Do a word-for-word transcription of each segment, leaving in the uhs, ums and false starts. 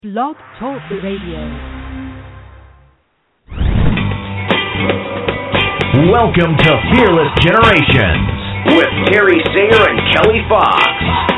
Blog Talk Radio. Welcome to Fearless Generations with Terry Singer and Kelly Fox.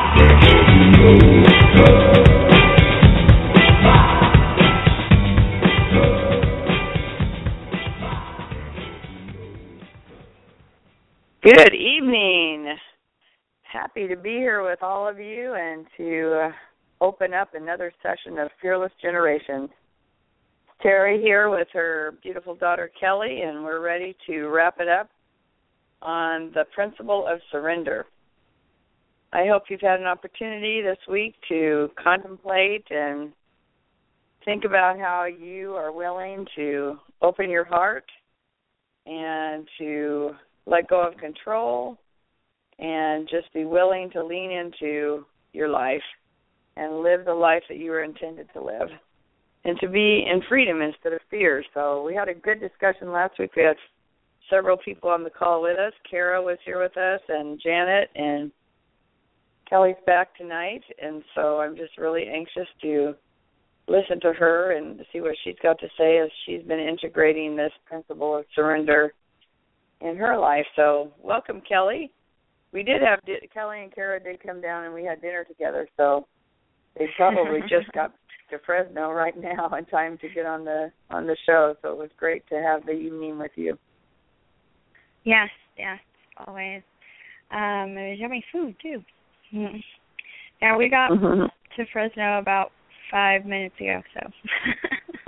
Good evening. Happy to be here with all of you and to uh, open up another session of Fearless Generations. Terry here with her beautiful daughter Kelly, and we're ready to wrap it up on the principle of surrender. I hope you've had an opportunity this week to contemplate and think about how you are willing to open your heart and to let go of control and just be willing to lean into your life and live the life that you were intended to live and to be in freedom instead of fear. So we had a good discussion last week. We had several people on the call with us. Kara was here with us and Janet, and Kelly's back tonight, and so I'm just really anxious to listen to her and see what she's got to say as she's been integrating this principle of surrender in her life. So welcome, Kelly. We did have, Kelly and Kara did come down and we had dinner together, so they probably just got to Fresno right now in time to get on the on the show. So it was great to have the evening with you. Yes, yes, always. Um, it was yummy food too. Mm. Yeah, we got mm-hmm. to Fresno about five minutes ago. So,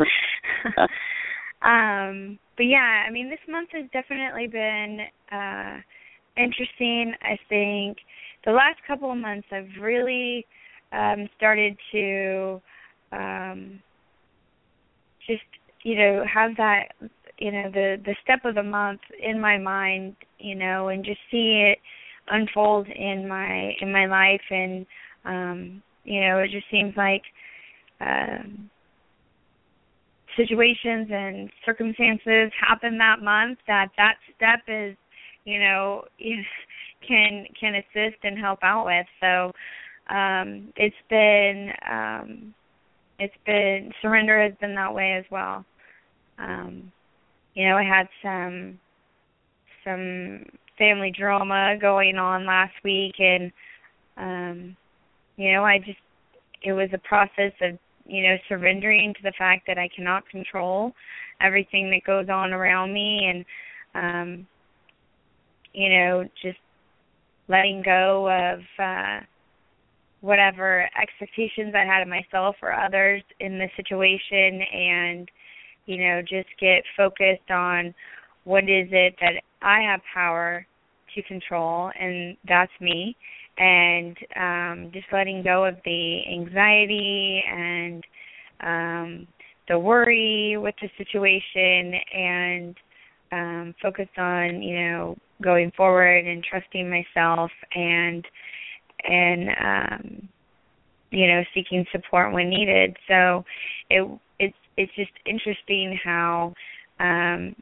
um, but yeah, I mean, this month has definitely been uh, interesting. I think the last couple of months I've really um, started to um, just, you know, have that, you know, the, the step of the month in my mind, you know, and just see it unfold in my in my life. And, um, you know, it just seems like um, situations and circumstances happen that month that that step is, you know, can can assist and help out with. So um, it's been um, it's been surrender has been that way as well. Um, you know, I had some some family drama going on last week, and um, you know, I just it was a process of, you know, surrendering to the fact that I cannot control everything that goes on around me, and um, you know, just letting go of uh, whatever expectations I had of myself or others in the situation, and, you know, just get focused on what is it that I have power to control, and that's me, and um, just letting go of the anxiety and um, the worry with the situation, and um, focused on, you know, going forward and trusting myself, and and um, you know, seeking support when needed. So it it's it's just interesting how um,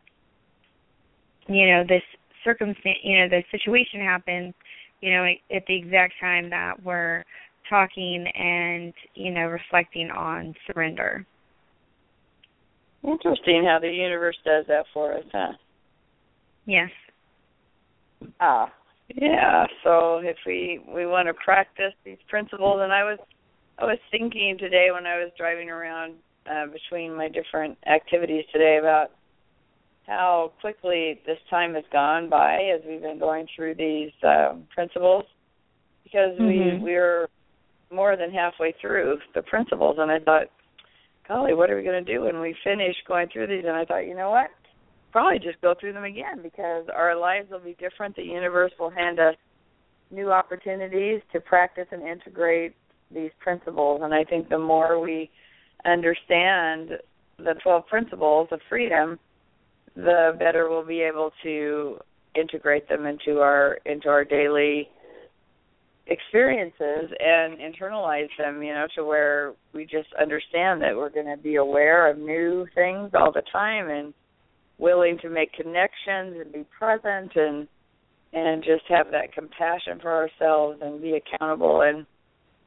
you know, this circumstance, you know, the situation happens, you know, at the exact time that we're talking and, you know, reflecting on surrender. Interesting how the universe does that for us, huh? Yes. Ah, yeah. So if we we want to practice these principles, and I was I was thinking today when I was driving around uh, between my different activities today about how quickly this time has gone by as we've been going through these um, principles, because mm-hmm. we we're more than halfway through the principles, and I thought, golly, what are we going to do when we finish going through these? And I thought, you know what? Probably just go through them again, because our lives will be different. The universe will hand us new opportunities to practice and integrate these principles. And I think the more we understand the twelve principles of freedom, the better we'll be able to integrate them into our into our daily experiences and internalize them, you know, to where we just understand that we're going to be aware of new things all the time and willing to make connections and be present and and just have that compassion for ourselves and be accountable. And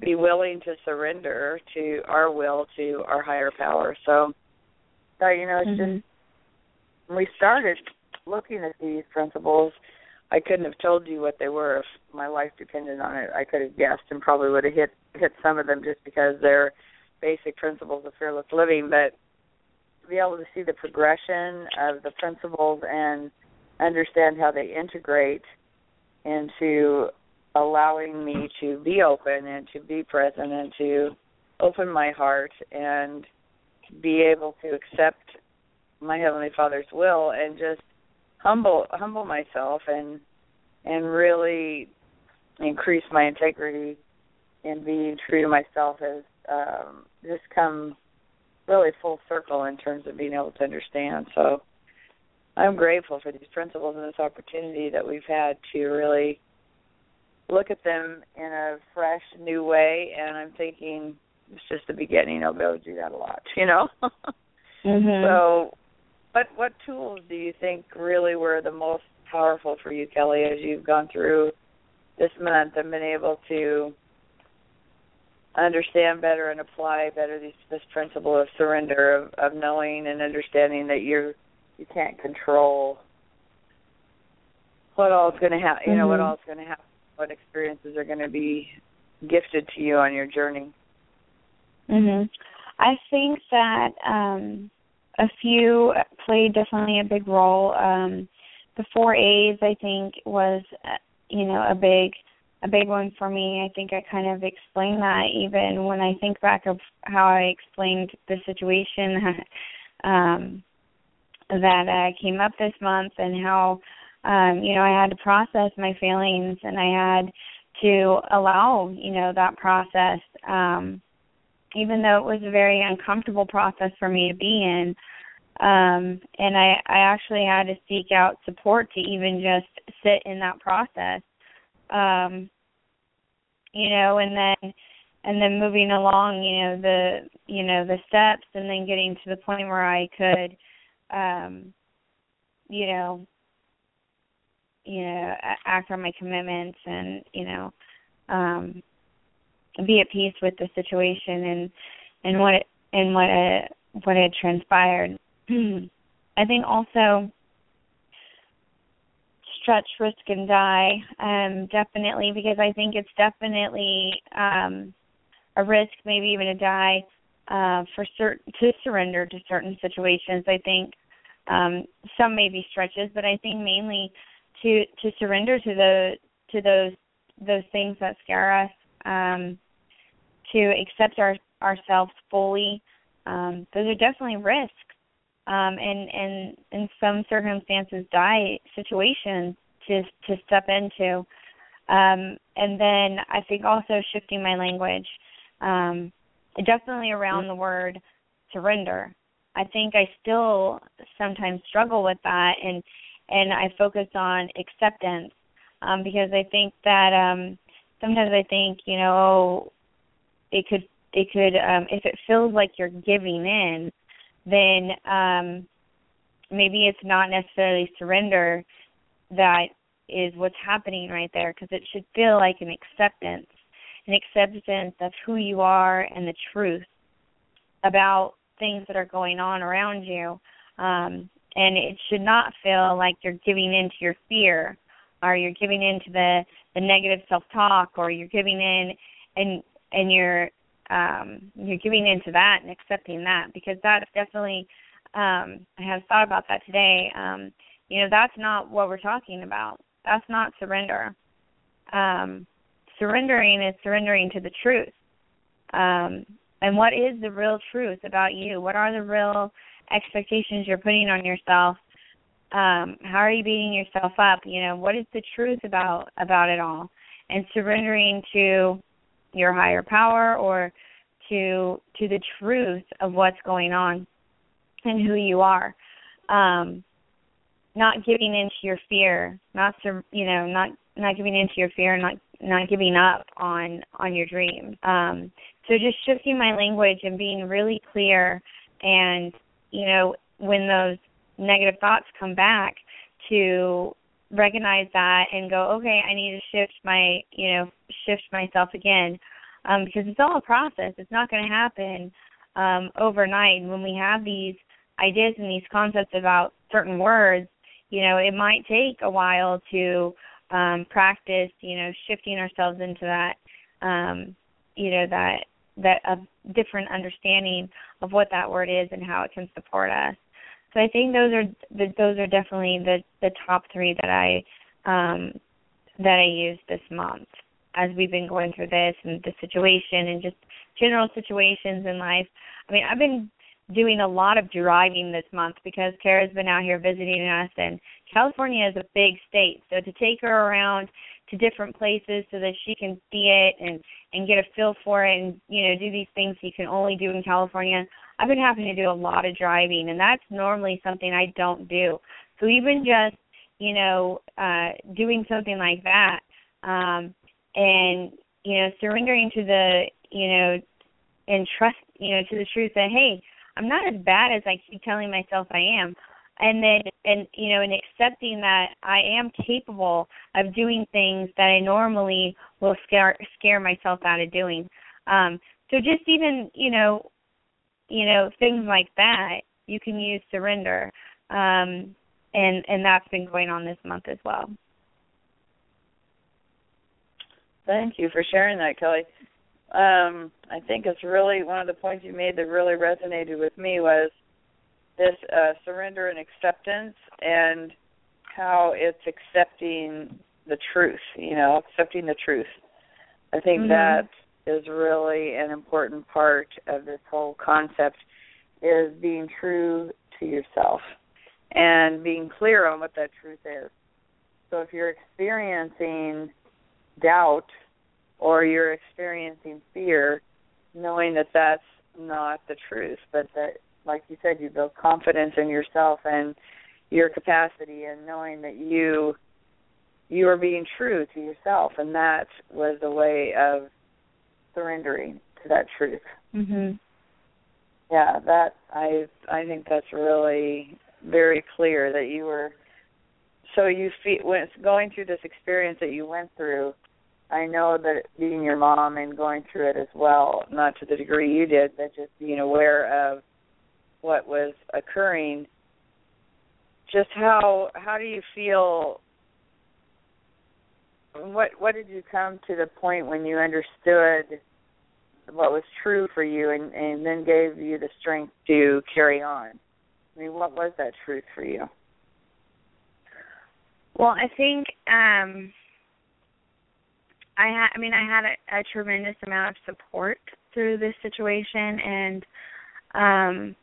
be willing to surrender to our will to our higher power. So, so you know, it's mm-hmm. just when we started looking at these principles, I couldn't have told you what they were if my life depended on it. I could have guessed and probably would have hit hit some of them just because they're basic principles of fearless living. But to be able to see the progression of the principles and understand how they integrate into allowing me to be open and to be present and to open my heart and be able to accept my Heavenly Father's will and just humble humble myself and and really increase my integrity in being true to myself has um, just come really full circle in terms of being able to understand. So I'm grateful for these principles and this opportunity that we've had to really look at them in a fresh, new way, and I'm thinking it's just the beginning. I'll be able to do that a lot, you know? mm-hmm. So what what tools do you think really were the most powerful for you, Kelly, as you've gone through this month and been able to understand better and apply better these, this principle of surrender, of, of knowing and understanding that you're, you can't control what all is going to happen, you know, mm-hmm. what all is going to happen, what experiences are going to be gifted to you on your journey? Mhm. I think that um, a few played definitely a big role. Um, the four A's, I think, was uh, you know a big a big one for me. I think I kind of explained that even when I think back of how I explained the situation um, that uh, came up this month and how. Um, you know, I had to process my feelings and I had to allow, you know, that process, um, even though it was a very uncomfortable process for me to be in. Um, and I, I actually had to seek out support to even just sit in that process, um, you know, and then and then moving along, you know, the, you know, the steps and then getting to the point where I could, um, you know, you know, act on my commitments and, you know, um, be at peace with the situation and, and what it, and what it, what had transpired. I think also stretch, risk, and die, um, definitely, because I think it's definitely um, a risk, maybe even a die, uh, for certain to surrender to certain situations. I think um, some may be stretches, but I think mainly to to surrender to the to those those things that scare us, um, to accept our ourselves fully. Um, those are definitely risks, um, and and in some circumstances, die situations to to step into. Um, and then I think also shifting my language, um, definitely around the word surrender. I think I still sometimes struggle with that, and and I focus on acceptance, um, because I think that um, sometimes I think, you know, oh, it could, it could, um, if it feels like you're giving in, then um, maybe it's not necessarily surrender that is what's happening right there, because it should feel like an acceptance, an acceptance of who you are and the truth about things that are going on around you. Um, And it should not feel like you're giving in to your fear, or you're giving in to the, the negative self-talk, or you're giving in and and you're um, you're giving into that and accepting that, because that's definitely um, I have thought about that today. Um, you know, that's not what we're talking about. That's not surrender. Um, surrendering is surrendering to the truth. Um, and what is the real truth about you? What are the real expectations you're putting on yourself? Um, how are you beating yourself up? You know, what is the truth about about it all? And surrendering to your higher power, or to to the truth of what's going on and who you are. Um, not giving into your fear, not you know, not not giving into your fear, not not giving up on on your dreams. Um, so just shifting my language and being really clear, and you know, when those negative thoughts come back, to recognize that and go, okay, I need to shift my, you know, shift myself again. um, because it's all a process. It's not going to happen um, overnight. And when we have these ideas and these concepts about certain words, you know, it might take a while to um, practice, you know, shifting ourselves into that, um, you know, that that a different understanding of what that word is and how it can support us. So I think those are the, those are definitely the, the top three that I um, that I used this month as we've been going through this and the situation and just general situations in life. I mean, I've been doing a lot of driving this month because Kara's been out here visiting us, and California is a big state. So to take her around to different places so that she can see it and, and get a feel for it and, you know, do these things you can only do in California, I've been having to do a lot of driving, and that's normally something I don't do. So even just, you know, uh, doing something like that um, and, you know, surrendering to the, you know, and trust, you know, to the truth that, hey, I'm not as bad as I keep telling myself I am. And then, and you know, and accepting that I am capable of doing things that I normally will scare scare myself out of doing. Um, so just even, you know, you know, things like that, you can use surrender, um, and and that's been going on this month as well. Thank you for sharing that, Kelly. Um, I think it's really one of the points you made that really resonated with me was this uh, surrender and acceptance and how it's accepting the truth, you know, accepting the truth. I think mm-hmm. that is really an important part of this whole concept is being true to yourself and being clear on what that truth is. So if you're experiencing doubt or you're experiencing fear, knowing that that's not the truth, but that, like you said, you build confidence in yourself and your capacity and knowing that you you are being true to yourself, and that was a way of surrendering to that truth. Mhm. Yeah, that I I think that's really very clear that you were. So you feel when it's going through this experience that you went through. I know that being your mom and going through it as well, not to the degree you did, but just being aware of what was occurring. Just how how do you feel? What what did you come to the point when you understood what was true for you and, and then gave you the strength to carry on? I mean, what was that truth for you? Well, I think um, I had. I mean, I had a, a tremendous amount of support through this situation, and um,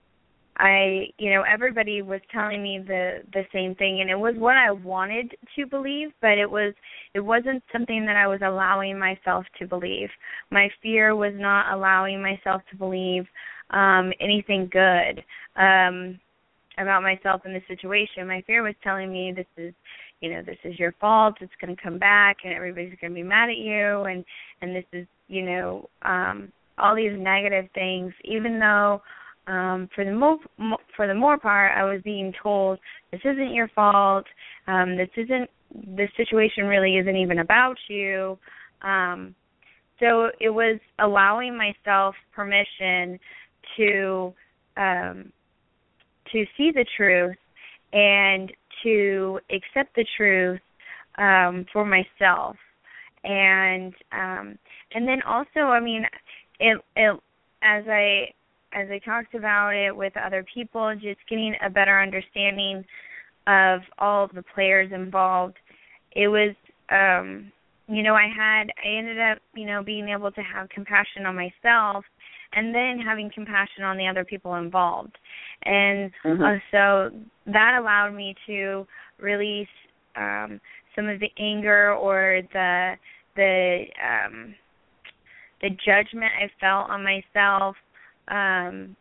I, you know, everybody was telling me the the same thing, and it was what I wanted to believe, but it was it wasn't something that I was allowing myself to believe. My fear was not allowing myself to believe um, anything good um, about myself in this situation. My fear was telling me this is, you know, this is your fault. It's going to come back, and everybody's going to be mad at you, and and this is, you know, um, all these negative things, even though. Um, for the mo- mo- for the more part, I was being told this isn't your fault. Um, this isn't this situation really isn't even about you. Um, so it was allowing myself permission to um, to see the truth and to accept the truth um, for myself, and um, and then also, I mean, it, it as I as I talked about it with other people, just getting a better understanding of all of the players involved. It was, um, you know, I had, I ended up, you know, being able to have compassion on myself and then having compassion on the other people involved. And mm-hmm. uh, so that allowed me to release um, some of the anger or the, the, um, the judgment I felt on myself. Um,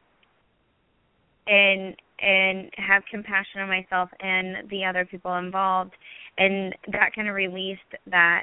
and and have compassion on myself and the other people involved, and that kind of released that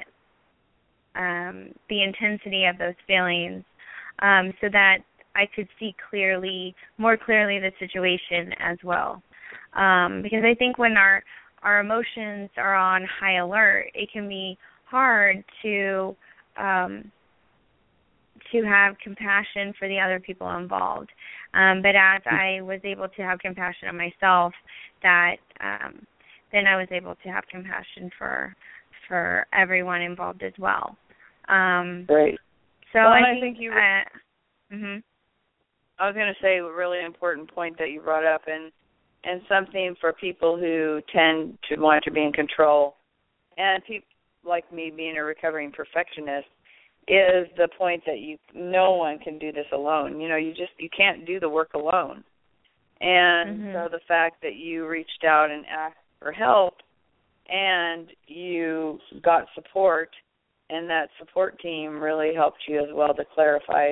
um, the intensity of those feelings, um, so that I could see clearly, more clearly, the situation as well. Um, because I think when our our emotions are on high alert, it can be hard to um, to have compassion for the other people involved. Um, but as I was able to have compassion on myself, that um, then I was able to have compassion for for everyone involved as well. Um, Right. So well, I, I think, think you. Uh, mm-hmm. I was going to say a really important point that you brought up, and and something for people who tend to want to be in control, and people like me being a recovering perfectionist, is the point that you no one can do this alone. You know, you just you can't do the work alone. And mm-hmm. so the fact that you reached out and asked for help, and you got support, and that support team really helped you as well to clarify,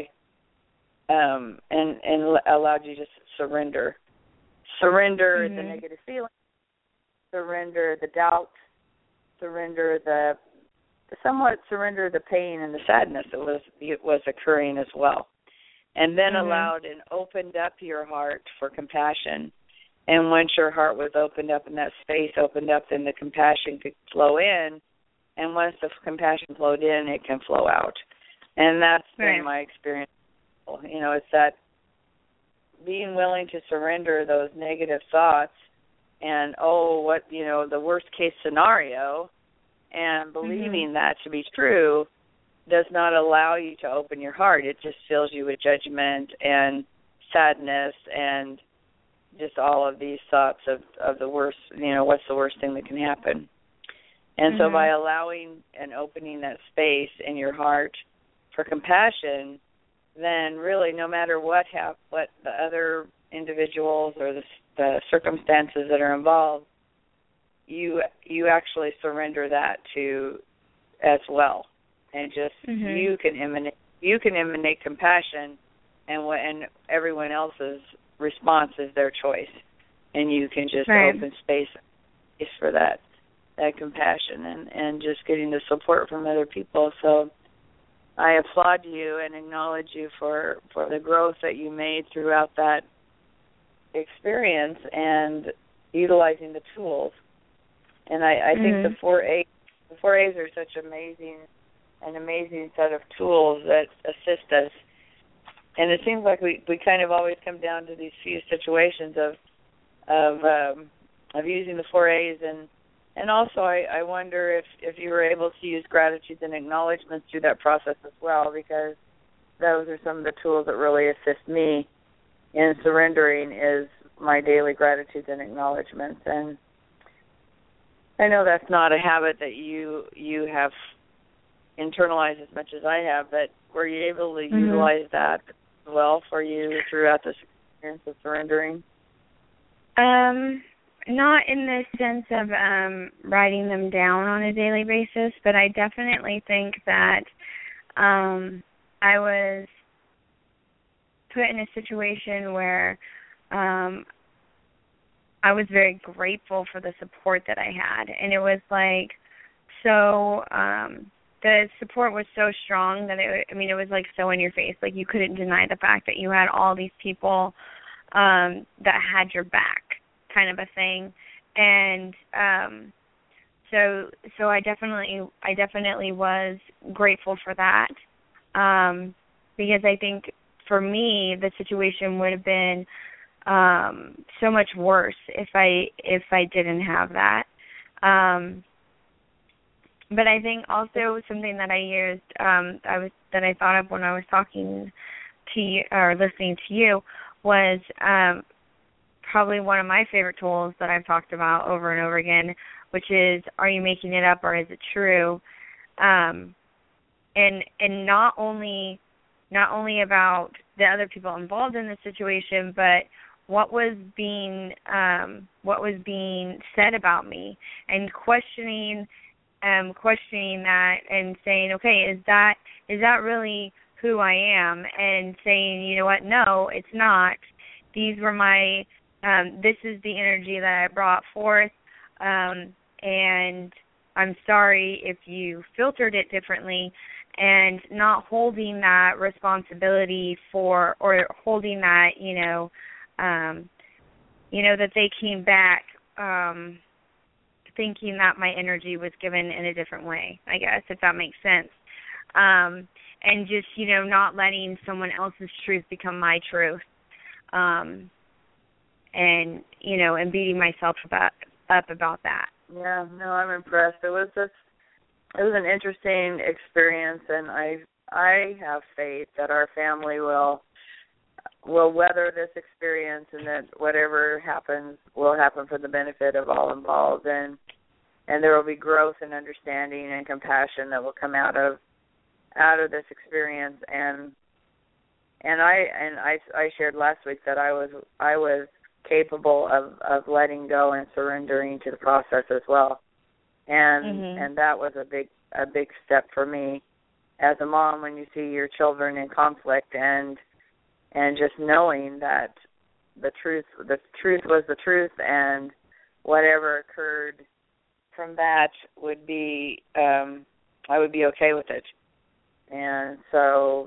um, and and allowed you to surrender, surrender mm-hmm. the negative feelings, surrender the doubt, surrender the, somewhat surrender the pain and the sadness that was it was occurring as well, and then mm-hmm. allowed and opened up your heart for compassion. And once your heart was opened up and that space opened up, then the compassion could flow in. And once the compassion flowed in, it can flow out. And that's right. been my experience. You know, it's that being willing to surrender those negative thoughts and, oh, what, you know, the worst case scenario, and believing mm-hmm. that to be true does not allow you to open your heart. It just fills you with judgment and sadness and just all of these thoughts of, of the worst, you know, what's the worst thing that can happen. And mm-hmm. so by allowing and opening that space in your heart for compassion, then really no matter what hap- what the other individuals or the, the circumstances that are involved, you you actually surrender that to as well, and just mm-hmm. you can emanate you can emanate compassion, and what and everyone else's response is their choice, and you can just right. open space for that that compassion and, and just getting the support from other people. So I applaud you and acknowledge you for, for the growth that you made throughout that experience and utilizing the tools. And I, I mm-hmm. think the four A's, the four A's are such amazing, an amazing set of tools that assist us. And it seems like we, we kind of always come down to these few situations of of um, of using the four A's, and and also I, I wonder if, if you were able to use gratitudes and acknowledgments through that process as well, because those are some of the tools that really assist me in surrendering is my daily gratitudes and acknowledgments. And I know that's not a habit that you you have internalized as much as I have, but were you able to mm-hmm. utilize that well for you throughout this experience of surrendering? Um, not in the sense of um, writing them down on a daily basis, but I definitely think that um, I was put in a situation where um, I was very grateful for the support that I had, and it was like so. Um, the support was so strong that it, I mean, it was like so in your face. Like you couldn't deny the fact that you had all these people um, that had your back, kind of a thing. And um, so, so I definitely, I definitely was grateful for that um, because I think for me the situation would have been um, so much worse if I if I didn't have that. Um, But I think also something that I used, um, I was that I thought of when I was talking to you or listening to you was um, probably one of my favorite tools that I've talked about over and over again, which is, are you making it up or is it true? Um, and and not only not only about the other people involved in the situation, but what was being um, what was being said about me, and questioning. Um, questioning that and saying, okay, is that is that really who I am? And saying, you know what, no, it's not. These were my, um, this is the energy that I brought forth, um, and I'm sorry if you filtered it differently, and not holding that responsibility for, or holding that, you know, um, you know, that they came back, um, thinking that my energy was given in a different way, I guess, if that makes sense. Um, and just, you know, not letting someone else's truth become my truth. Um, and, you know, and beating myself about, up about that. Yeah, no, I'm impressed. It was just, it was an interesting experience, and I I have faith that our family will will weather this experience, and that whatever happens will happen for the benefit of all involved, and and there will be growth and understanding and compassion that will come out of out of this experience. And and I and I I shared last week that I was I was capable of, of letting go and surrendering to the process as well. And mm-hmm. and that was a big a big step for me as a mom, when you see your children in conflict, and and just knowing that the truth the truth was the truth, and whatever occurred from that would be um, I would be okay with it. And so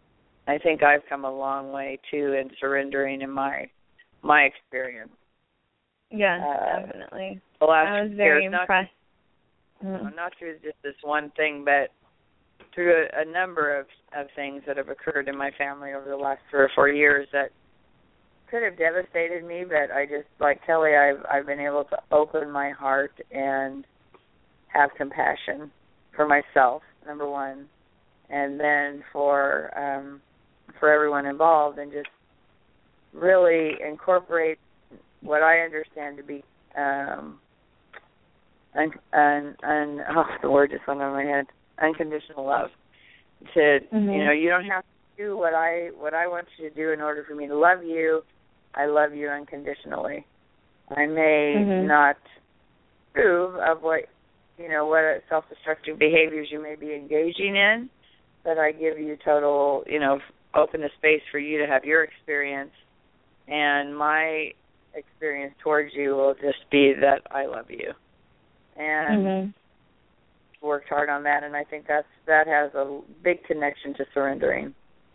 I think I've come a long way too in surrendering in my my experience. Yes, uh, definitely. The last I was very years, impressed. Not, mm-hmm. not through just this one thing, but through a, a number of, of things that have occurred in my family over the last three or four years that could have devastated me, but I just, like Kelly, I've I've been able to open my heart and have compassion for myself, number one, and then for um, for everyone involved, and just really incorporate what I understand to be um, un, un, un, oh, the word just went on my head. Unconditional love. To mm-hmm. you know, you don't have to do what I what I want you to do in order for me to love you. I love you unconditionally. I may mm-hmm. not approve of what you know what self-destructive behaviors you may be engaging in, but I give you total you know open the space for you to have your experience, and my experience towards you will just be that I love you. And mm-hmm. worked hard on that, and I think that's that has a big connection to surrendering.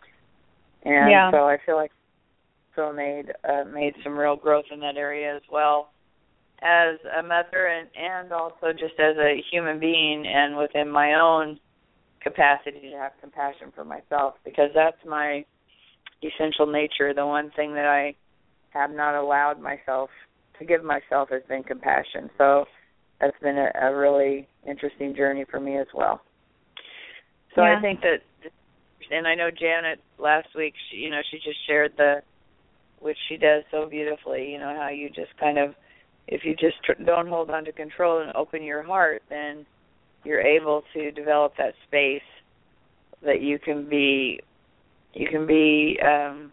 And yeah. so I feel like Phil made uh, made some real growth in that area as well, as a mother and, and also just as a human being, and within my own capacity to have compassion for myself, because that's my essential nature. The one thing that I have not allowed myself to give myself has been compassion. So that's been a, a really interesting journey for me as well. So yeah. I think that, and I know Janet last week, she, you know, she just shared the, which she does so beautifully, you know, how you just kind of, if you just tr- don't hold on to control and open your heart, then you're able to develop that space that you can be, you can be um,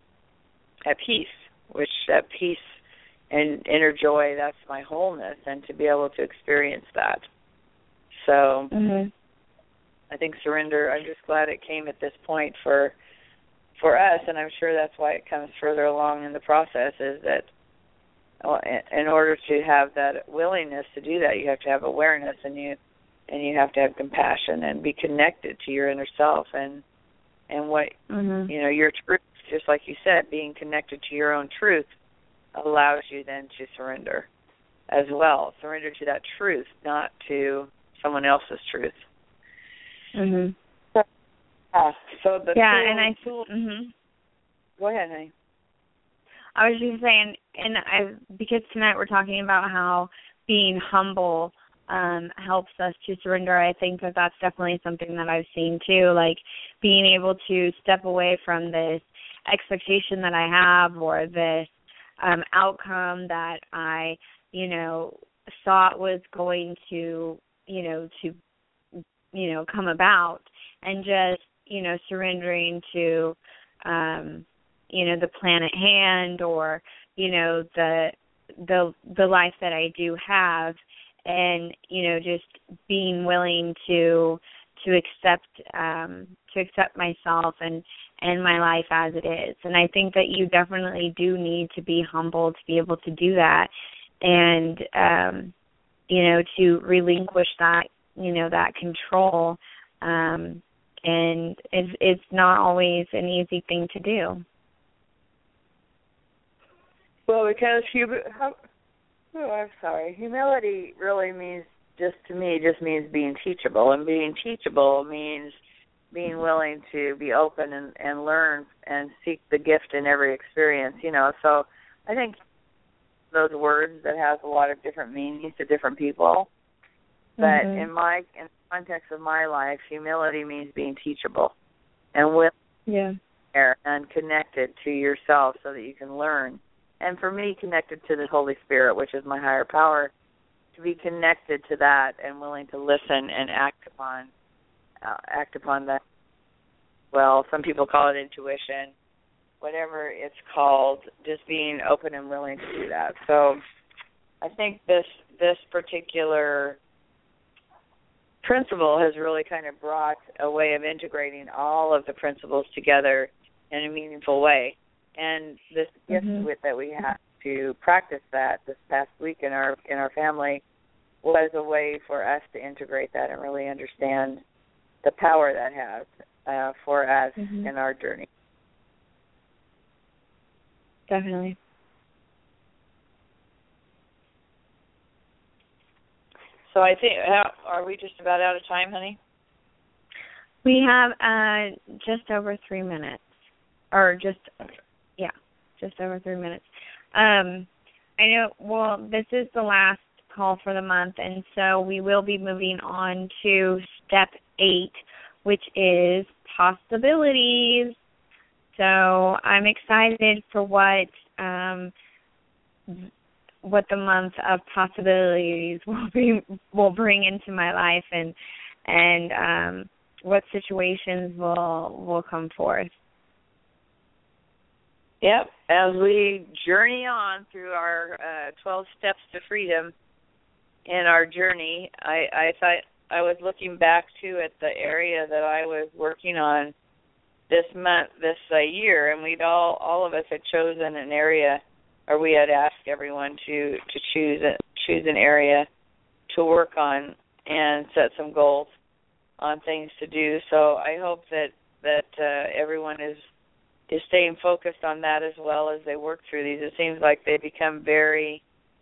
at peace, which that peace and inner joy, that's my wholeness, and to be able to experience that. So mm-hmm. I think surrender, I'm just glad it came at this point for for us, and I'm sure that's why it comes further along in the process, is that in order to have that willingness to do that, you have to have awareness, and you and you have to have compassion and be connected to your inner self, and and what mm-hmm. you know, your truth, just like you said, being connected to your own truth allows you then to surrender as well. Surrender to that truth, not to someone else's truth. Mhm. So, uh, so the yeah, tool, and I. Tool, mhm. Go ahead, honey. I was just saying, and I because tonight we're talking about how being humble um, helps us to surrender. I think that that's definitely something that I've seen too, like being able to step away from this expectation that I have, or this um, outcome that I, you know, thought was going to, you know, to, you know, come about, and just, you know, surrendering to, um, you know, the plan at hand, or, you know, the the the life that I do have, and, you know, just being willing to to accept um, to accept myself and, and my life as it is. And I think that you definitely do need to be humble to be able to do that, and um, you know, to relinquish that, you know, that control. Um, and it's it's not always an easy thing to do. Well, because hum- oh, I'm sorry, humility really means, just to me, just means being teachable, and being teachable means being willing to be open and, and learn and seek the gift in every experience, you know. So I think those words that has a lot of different meanings to different people. But mm-hmm. in my in the context of my life, humility means being teachable and willing yeah. and connected to yourself so that you can learn. And for me, connected to the Holy Spirit, which is my higher power, to be connected to that and willing to listen and act upon uh, act upon that. Well, some people call it intuition, whatever it's called, just being open and willing to do that. So I think this this particular principle has really kind of brought a way of integrating all of the principles together in a meaningful way. And this gift mm-hmm. with that we had to practice that this past week in our in our family was a way for us to integrate that and really understand the power that has uh, for us mm-hmm. in our journey. Definitely. So I think, how, are we just about out of time, honey? We have uh, just over three minutes, or just, yeah, just over three minutes. Um, I know, well, this is the last call for the month, and so we will be moving on to step eight, which is possibilities. So I'm excited for what um, what the month of possibilities will be will bring into my life, and and um, what situations will will come forth. Yep. As we journey on through our uh, twelve steps to freedom in our journey, I, I thought I was looking back too at the area that I was working on this month, this uh, year, and we'd all all of us had chosen an area, or we had asked everyone to to choose a, choose an area to work on and set some goals on things to do. So I hope that that uh, everyone is is staying focused on that as well as they work through these. It seems like they become very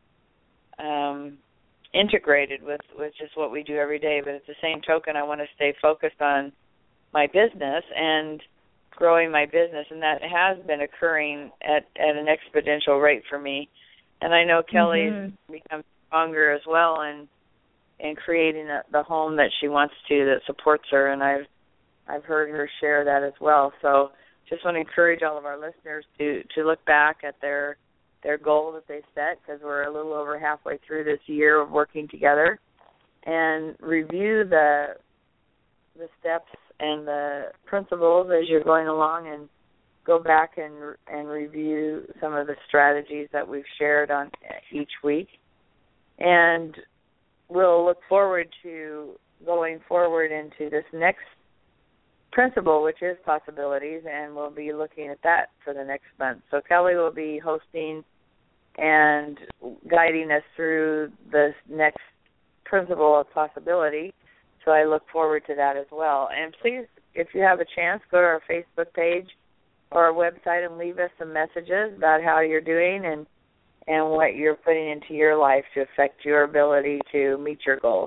um, integrated with, with just what we do every day. But at the same token, I want to stay focused on my business and growing my business, and that has been occurring at, at an exponential rate for me. And I know Kelly's mm-hmm. become stronger as well in in creating a, the home that she wants to, that supports her, and I've I've heard her share that as well. So just want to encourage all of our listeners to, to look back at their their goal that they set, because we're a little over halfway through this year of working together, and review the the steps and the principles as you're going along, and go back and and review some of the strategies that we've shared on each week. And we'll look forward to going forward into this next principle, which is possibilities, and we'll be looking at that for the next month. So Kelly will be hosting and guiding us through this next principle of possibility. So I look forward to that as well. And please, if you have a chance, go to our Facebook page or our website and leave us some messages about how you're doing and, and what you're putting into your life to affect your ability to meet your goals.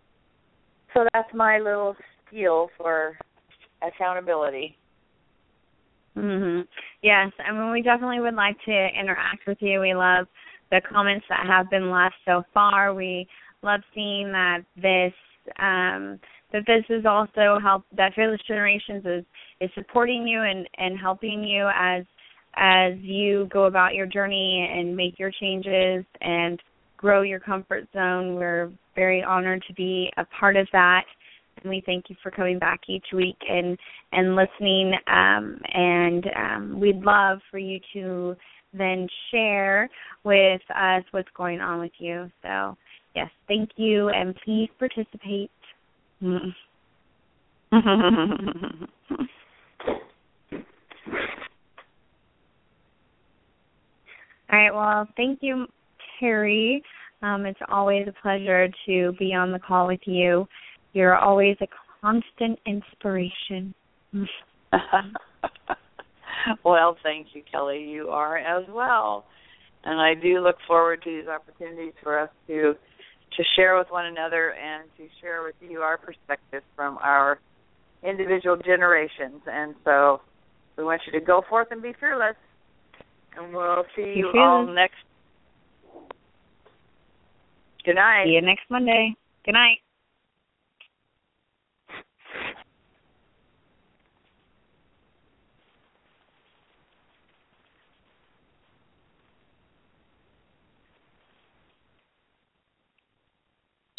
So that's my little spiel for accountability. Mhm. Yes, I mean, we definitely would like to interact with you. We love the comments that have been left so far. We love seeing that this um, that this is also help that Fearless Generations is, is supporting you and, and helping you as as you go about your journey and make your changes and grow your comfort zone. We're very honored to be a part of that. And we thank you for coming back each week and, and listening. Um, and um, we'd love for you to then share with us what's going on with you. So, yes, thank you, and please participate. Mm. All right, well, thank you, Terry. Um, it's always a pleasure to be on the call with you. You're always a constant inspiration. Well, thank you, Kelly. You are as well. And I do look forward to these opportunities for us to to share with one another and to share with you our perspectives from our individual generations. And so we want you to go forth and be fearless. And we'll see you all next. Good night. See you next Monday. Good night.